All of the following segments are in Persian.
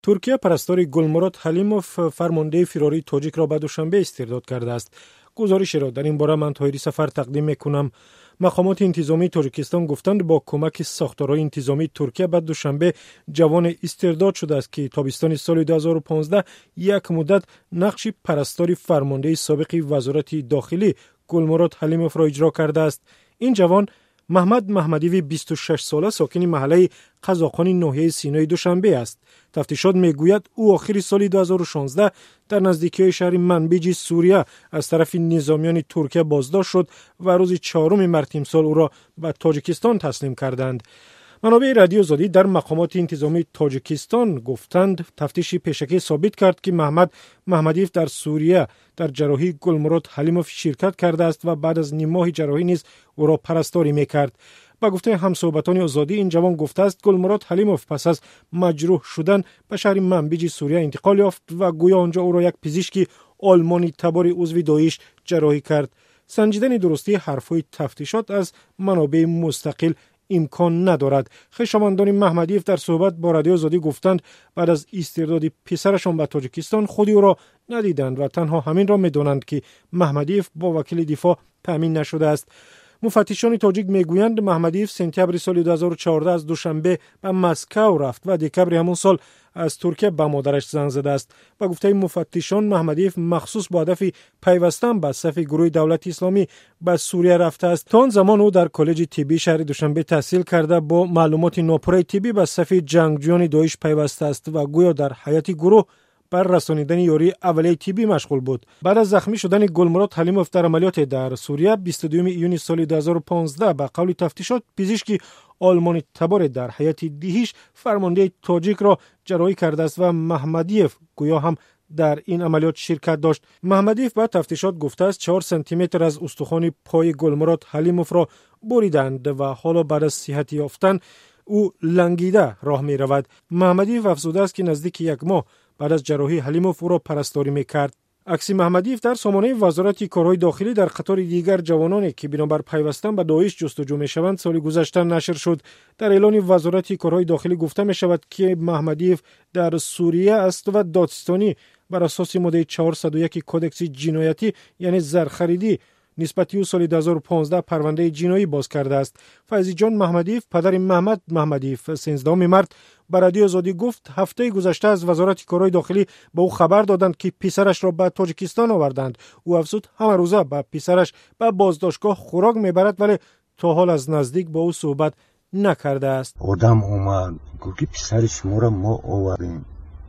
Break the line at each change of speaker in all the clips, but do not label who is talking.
ترکیه پرستار گلمراد حلیموف فرمانده فراری تاجیک را به دوشنبه استرداد کرده است. گزارش را در این باره من طاهری سفر تقدیم میکنم. مقامات انتظامی تاجیکستان گفتند با کمک ساختارهای انتظامی ترکیه بعد دوشنبه جوان استرداد شده است که تابستان سال 2015 یک مدت نقش پرستار فرمانده سابق وزارت داخلی گلمراد حلیموف را اجرا کرده است. این جوان محمد محمدیوی 26 ساله ساکن محله قزاقان ناحیه سینای دوشنبه است. تفتیشات میگوید او آخر سال 2016 در نزدیکی شهر منبیج سوریه از طرف نظامیان ترکیه بازداشت شد و روز 4 مارس امسال او را به تاجیکستان تسلیم کردند. منابع رادیو آزادی در مقامات انتظامی تاجیکستان گفتند تفتیش پیشکی ثابت کرد که محمد محمدیف در سوریه در جراحی گلمراد حلیموف شرکت کرده است و بعد از نیم ماه جراحی نیز او را پرستاری میکرد. با گفته همصحبتان آزادی این جوان گفته است گلمراد حلیموف پس از مجروح شدن به شهر منبیج سوریه انتقال یافت و گویا آنجا او را یک پزشک آلمانی تبار عضو داعش جراحی کرد. سنجیدن درستی حرفهای تفتیشات از منابع مستقل امکان ندارد. خویشاوندان محمدیف در صحبت با رادیو آزادی گفتند بعد از استرداد پسرشان به تاجیکستان خود او را ندیدند و تنها همین را می‌دانند که محمدیف با وکیل دفاع تامین نشده است. مفتشان تاجیک میگویند محمدیف سپتامبر سال 2014 از دوشنبه به مسکو رفت و دکبر همون سال از ترکیه به مادرش زنگ زده است. با گفته مفتشان محمدیف مخصوص با هدف پیوستن به صف گروه دولت اسلامی به سوریه رفته است. تا آن زمان او در کالج طبی شهر دوشنبه تحصیل کرده با معلومات ناپوره طبی به صف جنگجویان داعش پیوسته است و گویا در حیات گروه بر رسانیدن یاری اولیه طبی مشغول بود. بعد از زخمی شدن گلمراد حلیموف در عملیات در سوریه 22 ایون سال 2015 به قول تفتیشات پزشک آلمانی تبار در حیات دهیش فرمانده تاجیک را جراحی کرده است و محمدیف گویا هم در این عملیات شرکت داشت. محمدیف به تفتیشات گفته است 4 سانتی متر از استخوان پای گلمراد حلیموف را بریدند و حالا بعد از صحت یافتن او لنگیده راه می رود. محمدیف افزوده است که نزدیک یک ماه بعد از جراحی حلیموف او را پرستاری میکرد. عکس محمدیف در سامانه وزارت کارهای داخلی در قطار دیگر جوانانی که بنابر پیوستن به داعش جستجو میشوند سال گذشته نشر شد. در اعلان وزارت کارهای داخلی گفته می شود که محمدیف در سوریه است و دادستانی بر اساس ماده 401 کدکس جنایتی یعنی زرخریدی نسبتی او سال 2015 پرونده جنایی باز کرده است. فیضی جان محمدیف پدر محمد محمدیف 13 مارس به رادیو آزادی گفت هفته گذشته از وزارت کارهای داخلی به او خبر دادند که پسرش را به تاجیکستان آوردند. او افزود همه روزه به پسرش به بازداشتگاه خوراک میبرد ولی تا حال از نزدیک با او صحبت نکرده است.
آدم اومد گفت پسرش ما آوردیم،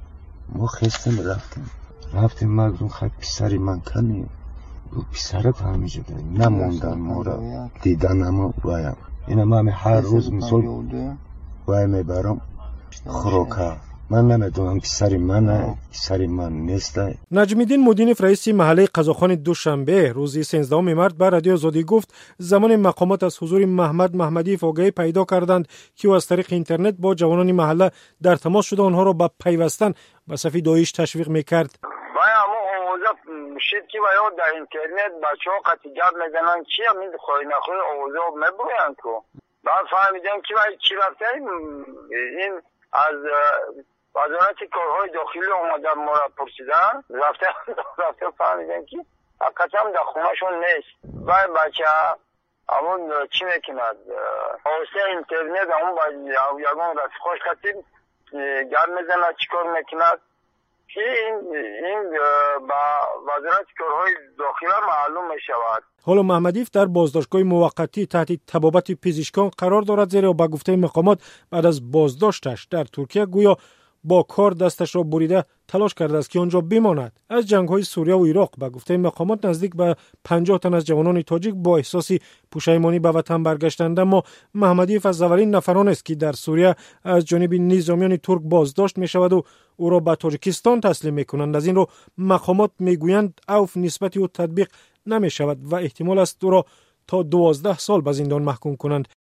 ما خستیم رفتیم مگرون خیلی پسری من کنیم و پسرت همیشه داریم نموندن ما را دیدن اما بایم این همه هر روز مثال باید میبرم خوراکه من نمیدونم پسری من نیست.
نجمیدین مودینف رئیس محله قزاقان دوشنبه روز 13 مارس به رادیو آزادی گفت زمان مقامات از حضور محمد محمدیف آگاهی پیدا کردند که او از طریق اینترنت با جوانان محله در تماس شده آنها را به پیوستن به صف داعش تشویق میکرد.
شد که باید در اینترنت بچه ها قطعی گپ میزنن چی هم این خواهی نخواهی آوازه ها میبروین که بعد فهمیدم که باید چی رفته این از وزارت کارهای داخلی اومدن ما را پرسیدن رفته فهمیدم که حقیقت هم در خونه شون نیست. باید بچه همون چی میکند آوازه اینترنت همون باید یکون رفیقاش قطعی گپ میزنن چی کار میکند که این با وزارت کارهای داخلی معلوم می شود.
حالا محمدیف در بازداشتگاه موقتی تحت طبابت پزشکان قرار دارد زیرا با گفته مقامات بعد از بازداشتش در ترکیه گویا با کار دستش را بریده تلاش کرده است که آنجا بماند. از جنگ‌های سوریه و عراق با گفته مقامات نزدیک به 50 تن از جوانان تاجیک با احساس پشیمانی به وطن برگشتند، اما محمدیف از اولین نفران است که در سوریه از جانب نظامیان ترک بازداشت می شود و او را به تاجیکستان تسلیم می کنند. از این رو مقامات می گویند عفو نسبت او تطبیق نمی شود و احتمال است او را تا 12 سال به زندان محکوم کنند.